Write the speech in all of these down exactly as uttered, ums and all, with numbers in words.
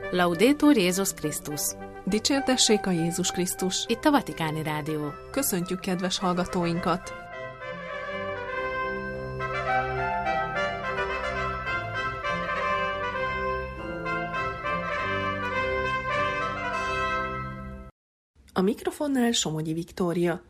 Laudetur Jézus Krisztus! Dicsértessék a Jézus Krisztus! Itt a Vatikáni Rádió. Köszöntjük kedves hallgatóinkat! A mikrofonnál Somogyi Viktória.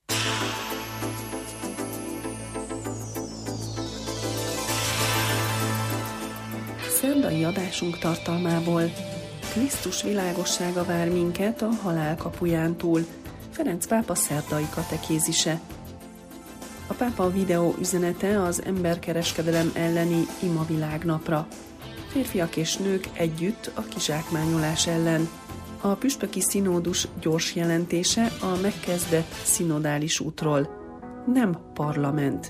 Szerdai adásunk tartalmából: Krisztus világossága vár minket a halál kapuján túl, Ferenc pápa szerdai katekézise. A pápa videó üzenete az emberkereskedelem elleni ima világnapra. Férfiak és nők együtt a kizsákmányolás ellen. A püspöki szinódus gyors jelentése a megkezdett szinodális útról. Nem parlament.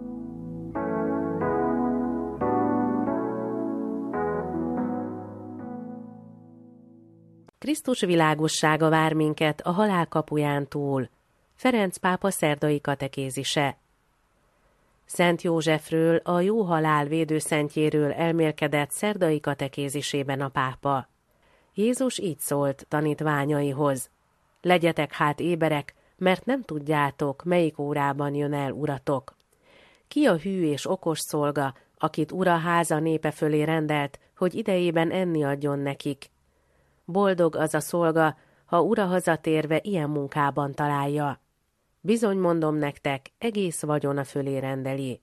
Krisztus világossága vár minket a halál kapuján túl. Ferenc pápa szerdai katekézise. Szent Józsefről, a jó halál védőszentjéről elmélkedett szerdai katekézisében a pápa. Jézus így szólt tanítványaihoz: legyetek hát éberek, mert nem tudjátok, melyik órában jön el uratok. Ki a hű és okos szolga, akit ura háza népe fölé rendelt, hogy idejében enni adjon nekik? Boldog az a szolga, ha ura hazatérve ilyen munkában találja. Bizony mondom nektek, egész vagyona fölé rendeli.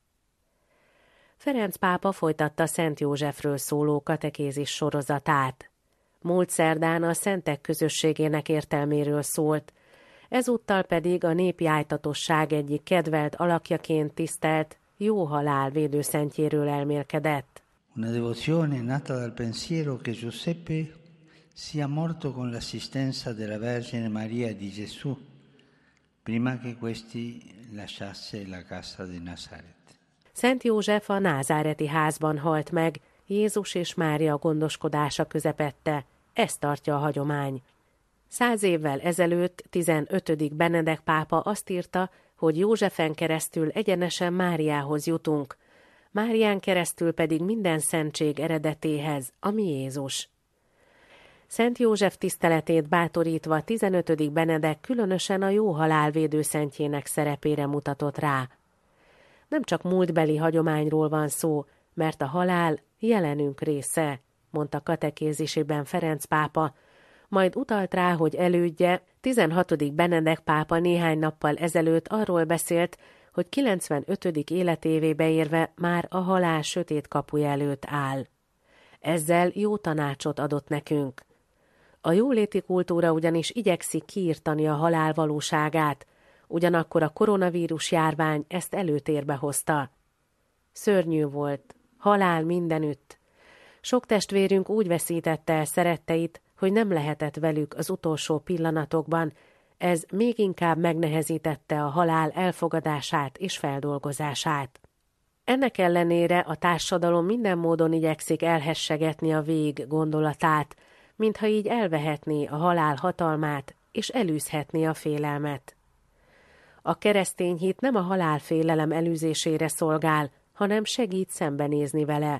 Ferenc pápa folytatta Szent Józsefről szóló katekézis sorozatát. Múlt szerdán a szentek közösségének értelméről szólt, ezúttal pedig a népi ájtatosság egyik kedvelt alakjaként tisztelt jó halál védőszentjéről elmélkedett. Una devozione nata dal pensiero che Giuseppe sia morto con l'assistenza della Vergine Maria di Gesù, prima che questi lasciasse la casa di Nazaret. Szent József a názáreti házban halt meg, Jézus és Mária gondoskodása közepette, ezt tartja a hagyomány. Száz évvel ezelőtt tizenötödik Benedek pápa azt írta, hogy Józsefen keresztül egyenesen Máriához jutunk, Márián keresztül pedig minden szentség eredetéhez, ami Jézus. Szent József tiszteletét bátorítva tizenötödik Benedek különösen a jó halál védőszentjének szerepére mutatott rá. Nem csak múltbeli hagyományról van szó, mert a halál jelenünk része, mondta katekézisében Ferenc pápa, majd utalt rá, hogy elődje, tizenhatodik Benedek pápa néhány nappal ezelőtt arról beszélt, hogy kilencvenötödik életévébe érve már a halál sötét kapuja előtt áll. Ezzel jó tanácsot adott nekünk. A jóléti kultúra ugyanis igyekszik kiirtani a halál valóságát, ugyanakkor a koronavírus járvány ezt előtérbe hozta. Szörnyű volt, halál mindenütt. Sok testvérünk úgy veszítette el szeretteit, hogy nem lehetett velük az utolsó pillanatokban, ez még inkább megnehezítette a halál elfogadását és feldolgozását. Ennek ellenére a társadalom minden módon igyekszik elhessegetni a vég gondolatát, mintha így elvehetné a halál hatalmát és elűzhetné a félelmet. A keresztény hit nem a halálfélelem elűzésére szolgál, hanem segít szembenézni vele.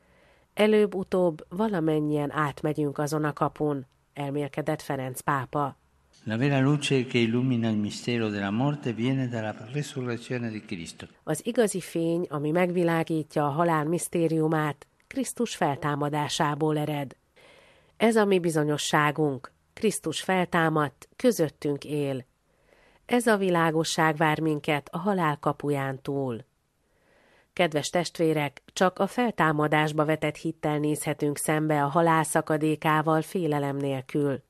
Előbb-utóbb valamennyien átmegyünk azon a kapun, elmélkedett Ferenc pápa. La vera luce che illumina il mistero della morte viene dalla resurrezione di Cristo. Az igazi fény, ami megvilágítja a halál misztériumát, Krisztus feltámadásából ered. Ez a mi bizonyosságunk, Krisztus feltámadt, közöttünk él. Ez a világosság vár minket a halál kapuján túl. Kedves testvérek, csak a feltámadásba vetett hittel nézhetünk szembe a halál szakadékával félelem nélkül.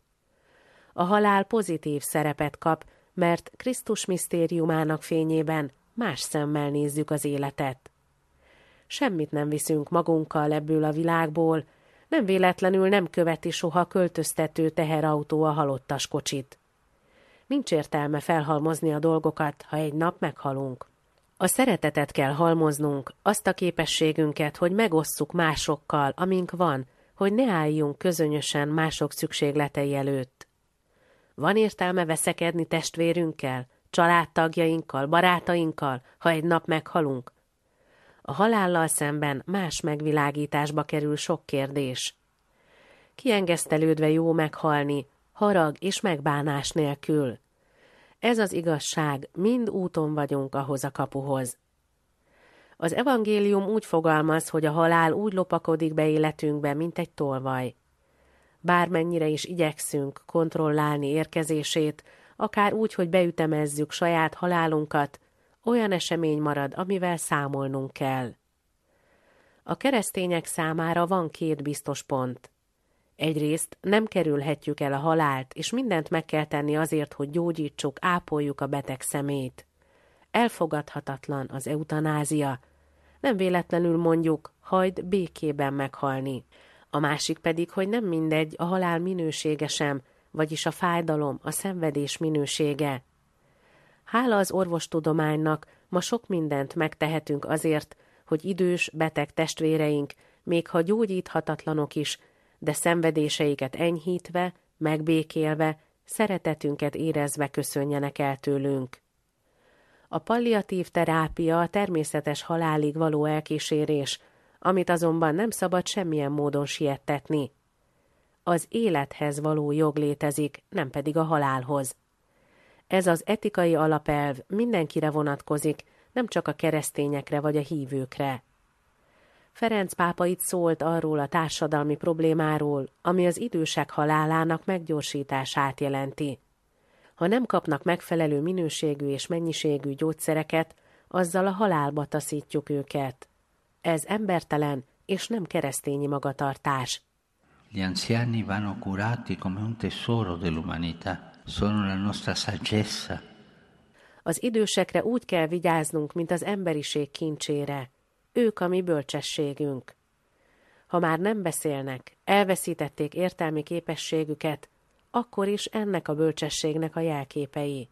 A halál pozitív szerepet kap, mert Krisztus misztériumának fényében más szemmel nézzük az életet. Semmit nem viszünk magunkkal ebből a világból, nem véletlenül nem követi soha költöztető teherautó a halottas kocsit. Nincs értelme felhalmozni a dolgokat, ha egy nap meghalunk. A szeretetet kell halmoznunk, azt a képességünket, hogy megosszuk másokkal, amink van, hogy ne álljunk közönösen mások szükségletei előtt. Van értelme veszekedni testvérünkkel, családtagjainkkal, barátainkkal, ha egy nap meghalunk? A halállal szemben más megvilágításba kerül sok kérdés. kiengesztelődve jó meghalni, harag és megbánás nélkül. Ez az igazság, mind úton vagyunk ahhoz a kapuhoz. Az evangélium úgy fogalmaz, hogy a halál úgy lopakodik be életünkbe, mint egy tolvaj. Bármennyire is igyekszünk kontrollálni érkezését, akár úgy, hogy beütemezzük saját halálunkat, olyan esemény marad, amivel számolnunk kell. A keresztények számára van két biztos pont. Egyrészt nem kerülhetjük el a halált, és mindent meg kell tenni azért, hogy gyógyítsuk, ápoljuk a beteg szemét. Elfogadhatatlan az eutanázia. Nem véletlenül mondjuk, hagyd békében meghalni. A másik pedig, hogy nem mindegy a halál minősége sem, vagyis a fájdalom, a szenvedés minősége. Hála az orvostudománynak, ma sok mindent megtehetünk azért, hogy idős, beteg testvéreink, még ha gyógyíthatatlanok is, de szenvedéseiket enyhítve, megbékélve, szeretetünket érezve köszönjenek el tőlünk. A palliatív terápia a természetes halálig való elkísérés, amit azonban nem szabad semmilyen módon siettetni. Az élethez való jog létezik, nem pedig a halálhoz. Ez az etikai alapelv mindenkire vonatkozik, nem csak a keresztényekre vagy a hívőkre. Ferenc pápa itt szólt arról a társadalmi problémáról, ami az idősek halálának meggyorsítását jelenti. Ha nem kapnak megfelelő minőségű és mennyiségű gyógyszereket, azzal a halálba taszítjuk őket. Ez embertelen és nem keresztényi magatartás. Gli anziani vanno curati come un tesoro dell'umanità, sono la nostra saggezza. Az idősekre úgy kell vigyáznunk, mint az emberiség kincsére. Ők a mi bölcsességünk. Ha már nem beszélnek, elveszítették értelmi képességüket, akkor is ennek a bölcsességnek a jelképei.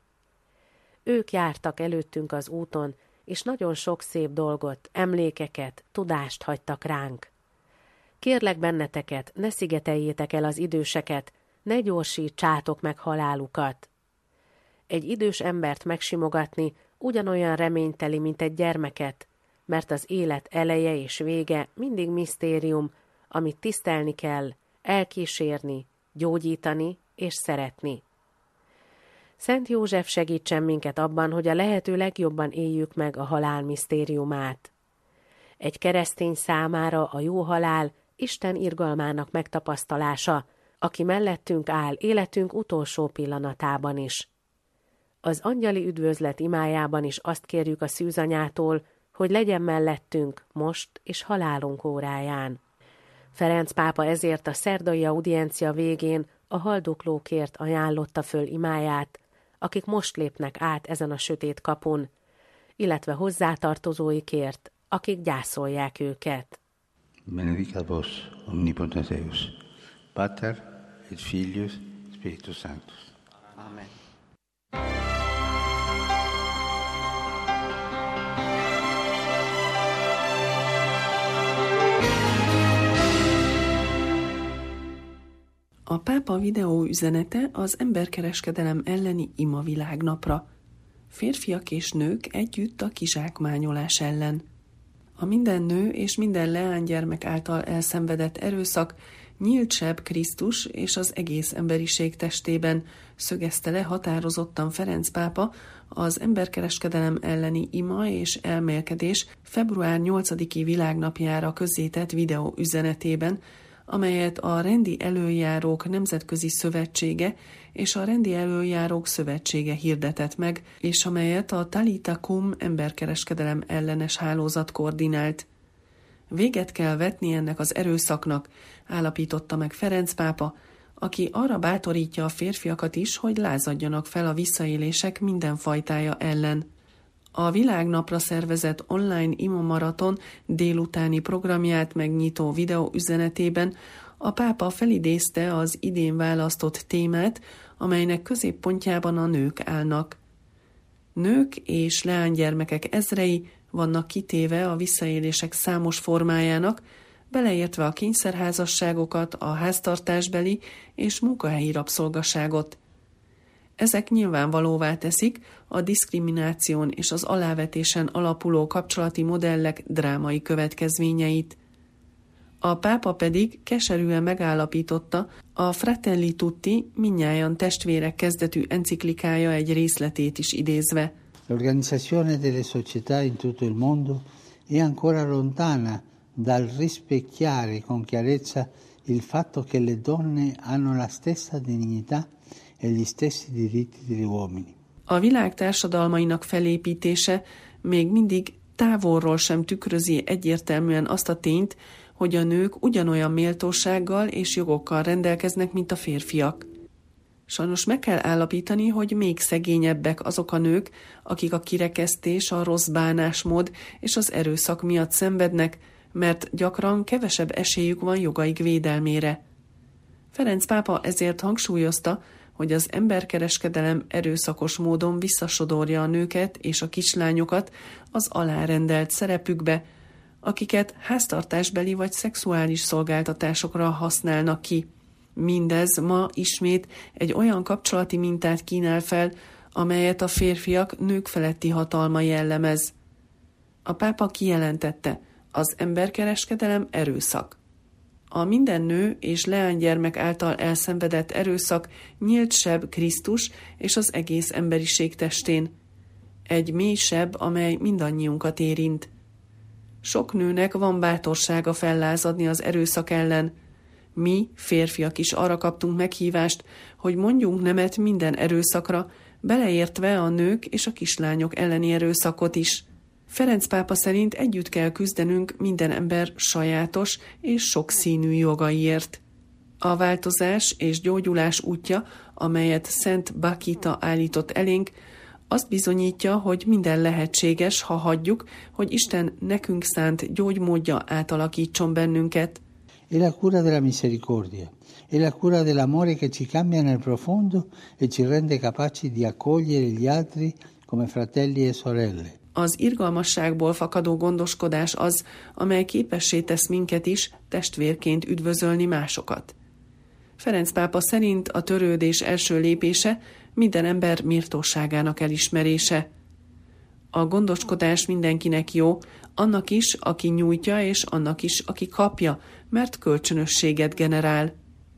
Ők jártak előttünk az úton, és nagyon sok szép dolgot, emlékeket, tudást hagytak ránk. Kérlek benneteket, ne szigeteljétek el az időseket, ne gyorsítsátok meg halálukat. Egy idős embert megsimogatni ugyanolyan reményteli, mint egy gyermeket, mert az élet eleje és vége mindig misztérium, amit tisztelni kell, elkísérni, gyógyítani és szeretni. Szent József segítsen minket abban, hogy a lehető legjobban éljük meg a halál misztériumát. Egy keresztény számára a jó halál Isten irgalmának megtapasztalása, aki mellettünk áll életünk utolsó pillanatában is. Az angyali üdvözlet imájában is azt kérjük a szűzanyától, hogy legyen mellettünk most és halálunk óráján. Ferenc pápa ezért a szerdai audiencia végén a haldoklókért ajánlotta föl imáját, akik most lépnek át ezen a sötét kapun, illetve hozzátartozóikért, akik gyászolják őket. Benedicat vos, omnipotens Deus, Pater et Filius Spiritus Sanctus. Amen. A pápa videó üzenete az emberkereskedelem elleni ima világnapra. Férfiak és nők együtt a kizsákmányolás ellen. A minden nő és minden leánygyermek által elszenvedett erőszak nyílt seb Krisztus és az egész emberiség testében, szögezte le határozottan Ferenc pápa az emberkereskedelem elleni ima és elmélkedés február nyolcadiki világnapjára közzétett videó üzenetében, amelyet a Rendi Elöljárók Nemzetközi Szövetsége és a Rendi Elöljárók Szövetsége hirdetett meg, és amelyet a Talita Cum emberkereskedelem ellenes hálózat koordinált. Véget kell vetni ennek az erőszaknak, állapította meg Ferenc pápa, aki arra bátorítja a férfiakat is, hogy lázadjanak fel a visszaélések minden fajtája ellen. A világnapra szervezett online ima maraton délutáni programját megnyitó videó üzenetében a pápa felidézte az idén választott témát, amelynek középpontjában a nők állnak. Nők és leánygyermekek ezrei vannak kitéve a visszaélések számos formájának, beleértve a kényszerházasságokat, a háztartásbeli és munkahelyi rabszolgaságot. Ezek nyilvánvalóvá teszik a diszkrimináción és az alávetésen alapuló kapcsolati modellek drámai következményeit. A pápa pedig keserűen megállapította, a Fratelli Tutti mindnyájan testvérek kezdetű enciklikája egy részletét is idézve. L'organizzazione delle società in tutto il mondo è ancora lontana dal rispecchiare con chiarezza il fatto che le donne hanno la stessa dignità e gli stessi diritti degli uomini. A világ társadalmainak felépítése még mindig távolról sem tükrözi egyértelműen azt a tényt, hogy a nők ugyanolyan méltósággal és jogokkal rendelkeznek, mint a férfiak. Sajnos meg kell állapítani, hogy még szegényebbek azok a nők, akik a kirekesztés, a rossz bánásmód és az erőszak miatt szenvednek, mert gyakran kevesebb esélyük van jogaik védelmére. Ferenc pápa ezért hangsúlyozta, hogy az emberkereskedelem erőszakos módon visszasodorja a nőket és a kislányokat az alárendelt szerepükbe, akiket háztartásbeli vagy szexuális szolgáltatásokra használnak ki. Mindez ma ismét egy olyan kapcsolati mintát kínál fel, amelyet a férfiak nők feletti hatalma jellemez. A pápa kijelentette, az emberkereskedelem erőszak. A minden nő és leánygyermek által elszenvedett erőszak nyílt seb Krisztus és az egész emberiség testén. Egy mély seb, amely mindannyiunkat érint. Sok nőnek van bátorsága fellázadni az erőszak ellen. Mi, férfiak is arra kaptunk meghívást, hogy mondjunk nemet minden erőszakra, beleértve a nők és a kislányok elleni erőszakot is. Ferenc pápa szerint együtt kell küzdenünk minden ember sajátos és sokszínű jogaiért. A változás és gyógyulás útja, amelyet Szent Bakita állított elénk, azt bizonyítja, hogy minden lehetséges, ha hagyjuk, hogy Isten nekünk szánt gyógymódja átalakítson bennünket. È la cura della misericordia, è la cura dell'amore che ci cambia nel profondo e ci rende capaci di accogliere gli altri come fratelli e sorelle. Az irgalmasságból fakadó gondoskodás az, amely képessé tesz minket is testvérként üdvözölni másokat. Ferenc pápa szerint a törődés első lépése minden ember méltóságának elismerése. A gondoskodás mindenkinek jó, annak is, aki nyújtja, és annak is, aki kapja, mert kölcsönösséget generál.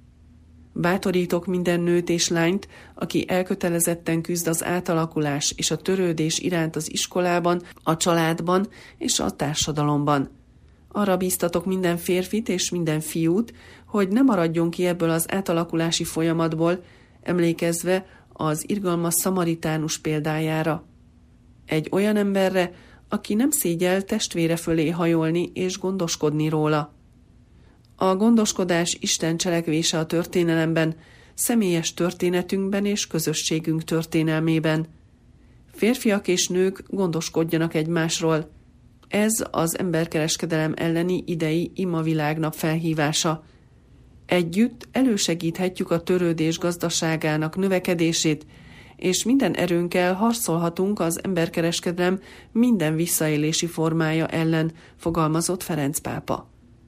Bátorítok minden nőt és lányt, aki elkötelezetten küzd az átalakulás és a törődés iránt az iskolában, a családban és a társadalomban. Arra bíztatok minden férfit és minden fiút, hogy ne maradjon ki ebből az átalakulási folyamatból, emlékezve az irgalmas szamaritánus példájára. Egy olyan emberre, aki nem szégyel testvére fölé hajolni és gondoskodni róla. A gondoskodás Isten cselekvése a történelemben, személyes történetünkben és közösségünk történelmében. Férfiak és nők gondoskodjanak egymásról. Ez az emberkereskedelem elleni idei ima világnap felhívása. Együtt elősegíthetjük a törődés gazdaságának növekedését, és minden erőnkkel harcolhatunk az emberkereskedelem minden visszaélési formája ellen, fogalmazott Ferenc pápa.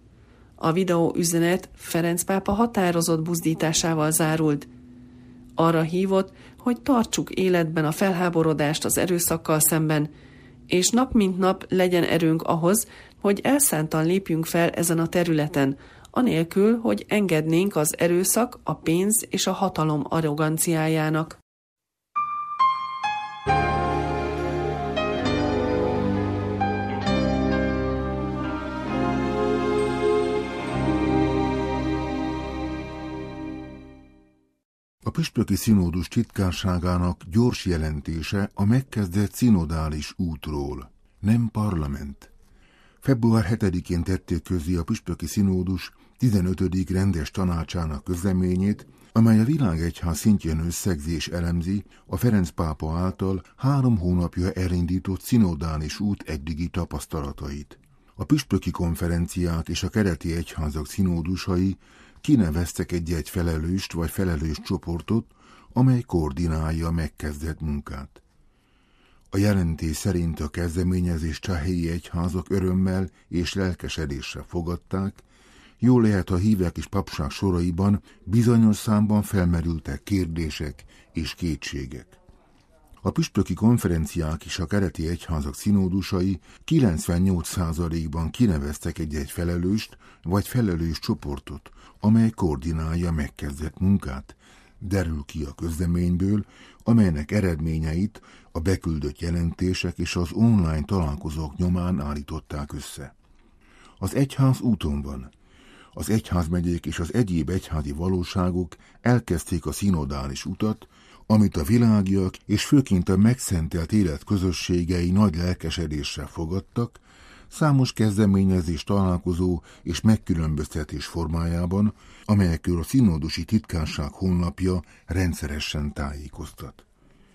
A videó üzenet Ferenc pápa határozott buzdításával zárult. Arra hívott, hogy tartsuk életben a felháborodást az erőszakkal szemben, és nap mint nap legyen erőnk ahhoz, hogy elszántan lépjünk fel ezen a területen, anélkül, hogy engednénk az erőszak, a pénz és a hatalom arroganciájának. A püspöki szinódus titkárságának gyors jelentése a megkezdett szinodális útról, nem parlament. február hetedikén tették közzé a püspöki szinódus tizenötödik rendes tanácsának közleményét, amely a világegyház szintjén összegzi és elemzi a Ferenc pápa által három hónapja elindított szinodális út eddigi tapasztalatait. A püspöki konferenciák és a keleti egyházak szinódusai kineveztek egy-egy felelőst vagy felelős csoportot, amely koordinálja a megkezdett munkát. A jelentés szerint a kezdeményezést a helyi egyházak örömmel és lelkesedéssel fogadták, jól lehet a hívek és papság soraiban bizonyos számban felmerültek kérdések és kétségek. A püspöki konferenciák és a keleti egyházak szinódusai kilencvennyolc százalékban kineveztek egy-egy felelőst vagy felelős csoportot, amely koordinálja megkezdett munkát. Derül ki a közleményből, amelynek eredményeit a beküldött jelentések és az online találkozók nyomán állították össze. Az egyház úton van. Az egyházmegyék és az egyéb egyházi valóságok elkezdték a szinodális utat, amit a világiak és főként a megszentelt élet közösségei nagy lelkesedéssel fogadtak, számos kezdeményezés, találkozó és megkülönböztetés formájában, amelyekről a színódusi titkárság honlapja rendszeresen tájékoztat.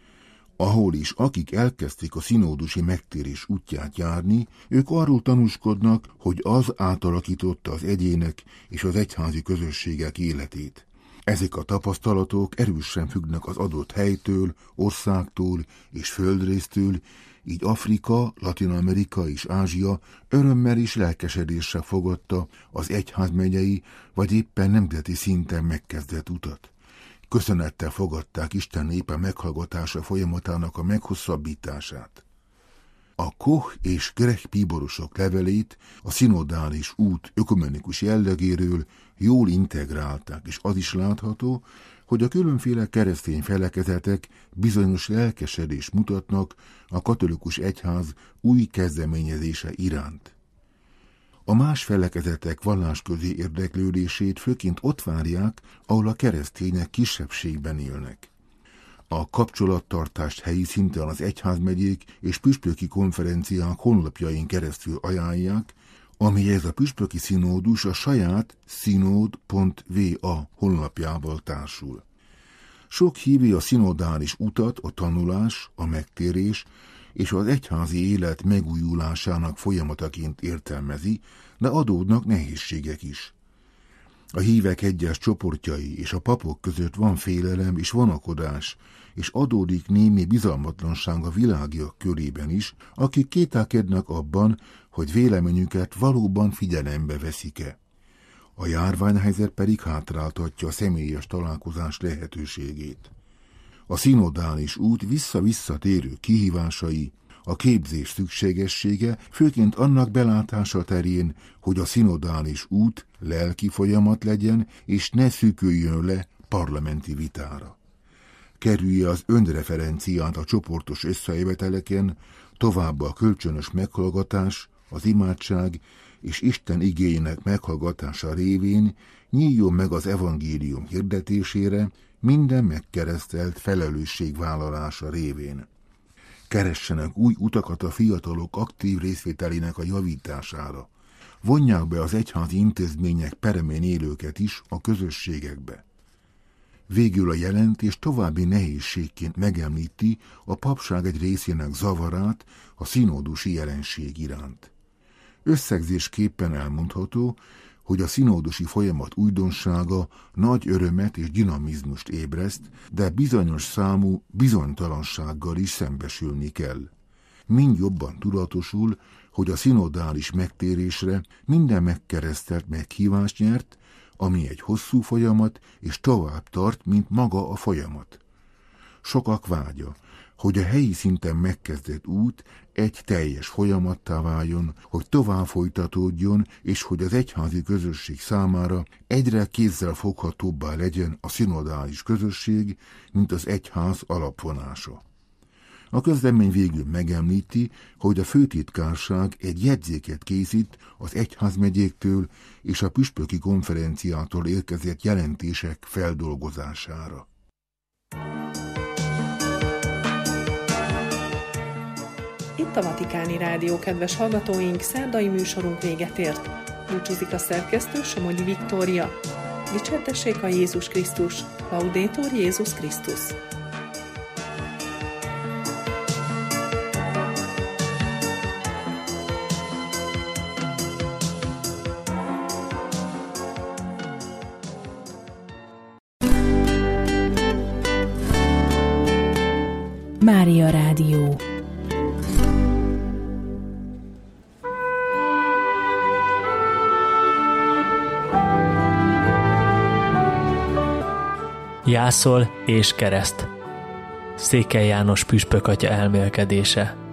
Ahol is akik elkezdték a színódusi megtérés útját járni, ők arról tanúskodnak, hogy az átalakította az egyének és az egyházi közösségek életét. Ezek a tapasztalatok erősen függnek az adott helytől, országtól és földrésztől, így Afrika, Latin-Amerika és Ázsia örömmel és lelkesedéssel fogadta az egyházmegyei vagy éppen nemzeti szinten megkezdett utat. Köszönettel fogadták Isten népe meghallgatása folyamatának a meghosszabbítását. A Koch és Grech bíborosok levelét a szinodális út ökumenikus jellegéről jól integrálták, és az is látható, hogy a különféle keresztény felekezetek bizonyos lelkesedést mutatnak a katolikus egyház új kezdeményezése iránt. A más felekezetek vallásközi érdeklődését főként ott várják, ahol a keresztények kisebbségben élnek. A kapcsolattartást helyi szinten az egyházmegyék és püspöki konferenciák honlapjain keresztül ajánlják, amihez a püspöki szinódus a saját színód pont va honlapjával társul. Sok hívő a szinodális utat a tanulás, a megtérés és az egyházi élet megújulásának folyamataként értelmezi, de adódnak nehézségek is. A hívek egyes csoportjai és a papok között van félelem és vonakodás, és adódik némi bizalmatlanság a világiak körében is, akik kételkednek abban, hogy véleményüket valóban figyelembe veszik-e. A járványhelyzet pedig hátráltatja a személyes találkozás lehetőségét. A szinodális út vissza-visszatérő kihívásai, a képzés szükségessége, főként annak belátása terén, hogy a szinodális út lelki folyamat legyen, és ne szűküljön le parlamenti vitára. Kerülje az önreferenciát a csoportos összejöveteleken, továbbá a kölcsönös meghallgatás, az imádság és Isten igéjének meghallgatása révén nyíljon meg az evangélium hirdetésére, minden megkeresztelt felelősségvállalása révén. Keressenek új utakat a fiatalok aktív részvételének a javítására. Vonják be az egyházi intézmények peremén élőket is a közösségekbe. Végül a jelentés további nehézségként megemlíti a papság egy részének zavarát a színódusi jelenség iránt. Összegzésképpen elmondható, hogy a színódusi folyamat újdonsága nagy örömet és dinamizmust ébreszt, de bizonyos számú bizonytalansággal is szembesülni kell. Mind jobban tudatosul, hogy a szinodális megtérésre minden megkeresztelt meghívást nyert, ami egy hosszú folyamat, és tovább tart, mint maga a folyamat. Sokak vágya, hogy a helyi szinten megkezdett út egy teljes folyamattá váljon, hogy tovább folytatódjon, és hogy az egyházi közösség számára egyre kézzel foghatóbbá legyen a szinodális közösség, mint az egyház alapvonása. A közlemény végül megemlíti, hogy a főtitkárság egy jegyzéket készít az egyházmegyéktől és a püspöki konferenciától érkezett jelentések feldolgozására. Itt a Vatikáni Rádió, kedves hallgatóink, szerdai műsorunk véget ért. Búcsúzik a szerkesztő, Somogyi Viktória. Dicsértessék a Jézus Krisztus! Laudetur Jézus Krisztus! Mária Rádió. Jászol és kereszt. Székely János püspök atya elmélkedése.